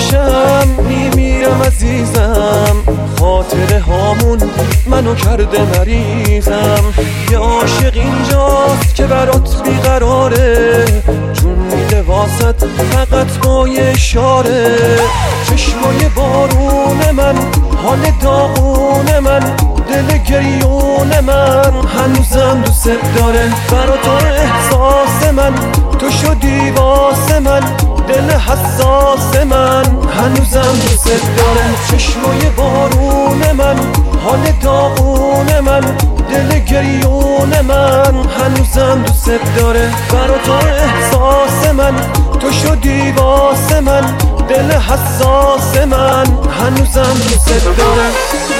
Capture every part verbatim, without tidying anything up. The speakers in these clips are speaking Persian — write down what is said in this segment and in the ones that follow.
باشم میمیرم عزیزم، خاطره هامون منو کرده مریضم. یه عاشق اینجاست که برات بیقراره، جون میده واسط فقط با یه اشاره. چشمای بارون من، حال داغون من، دل گریون من هنوزم دوست داره. برا تو احساس من، تو شدی واسه من، دل حساس من هنوزم دوست داره. چشمای بارون من، حال داغون من، دل گریون من هنوزم دوست داره. برا تو احساس من، تو شدی واسه من، دل حساس من هنوزم دوست داره.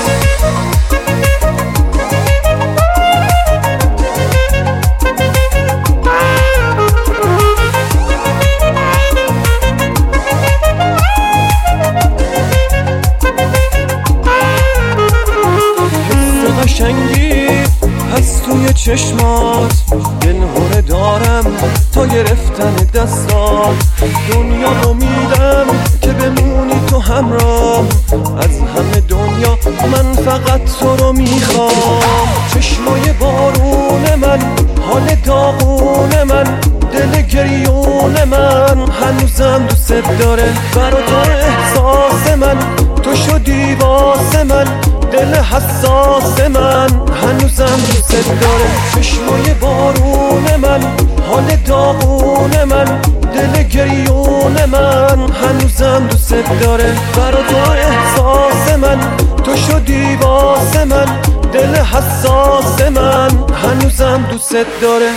قشنگی هست توی چشمات، دلهوره دارم تا گرفتن دستات. دنیا رو میدم که بمونی تو همراه، از همه دنیا من فقط تو رو میخوام. چشمای بارون من، حال داغون من، دل گریون من هنوزم دوست داره. برا تو احساس من، تو شدی واسه من، دل حساس من هنوزم دوست داره. چشمای بارون من، حال داغون من، دل گریون من هنوزم دوست داره. برا تو احساس من، تو شدی واسه من، دل حساس من هنوزم دوست داره.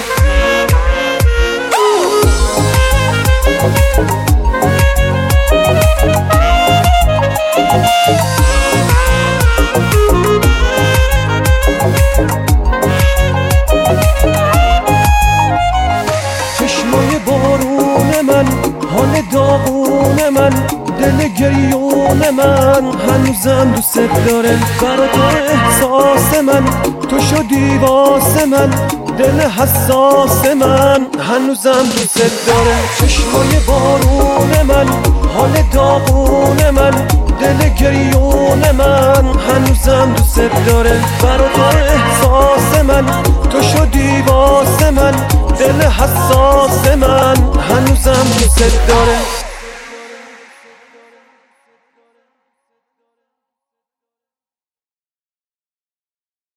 چشمای بارون من، حال داغون من، دل گریون من هنوزم دوست داره. برا تو احساس من، تو شدی واسه من، دل حساس من هنوزم دوست داره. چشمای بارون من، حال داغون من، دل گریون من هنوزم دوست داره. برا تو احساس من، تو شدی واسه من، دل حساس من هنوزم دوست داره.